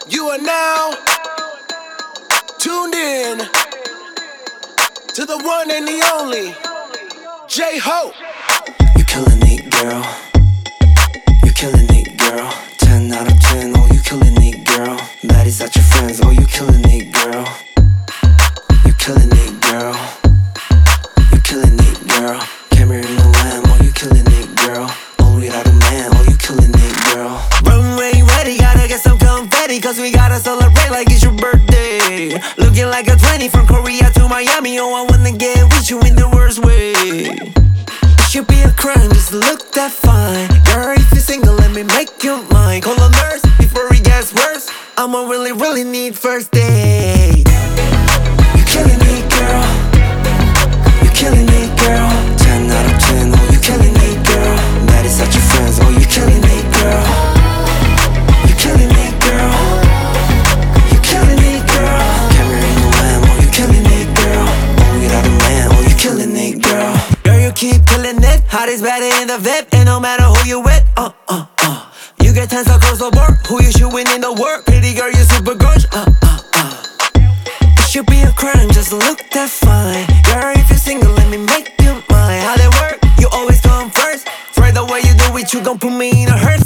You are now tuned in to the one and the only J-Hope. You killing it, girl. You killing it, girl. 10 out of 10, oh you killing it, girl. Baddies at your friends, oh you killing it, girl. You killing it, girl. You killing it, girl. Camera in the lamb, oh you killing it, girl. Only without a man, oh you killing it, girl. Runway ready, gotta get some confetti, cause we gotta celebrate like it's your birthday. Looking like a 20 from Korea to Miami, oh I wanna get with you in the worst way. It should be a crime just to look that fine. Girl, if you're single, let me make you mine. Call a nurse before it gets worse. I'ma really need first date. You killing it, girl. You killing it, girl. 10 out of 10, oh you killing it, girl. Baddies at your friends, oh you killing it, girl. You killing it, girl. You killing it, girl. Camera in the lamb, oh you killing it, girl. Only without a man, oh you killing it, girl. Girl, you keep killing it. Hottest baddie in the VIP, and no matter who you with, you get 10 across the board. Who you shooting in the work? Pretty girl, you super gorgeous. It should be a crime just to look that fine. Girl, if you're single, let me make you mine. How they work? You always come first. Right the way you do it, you gon' put me in a hurt.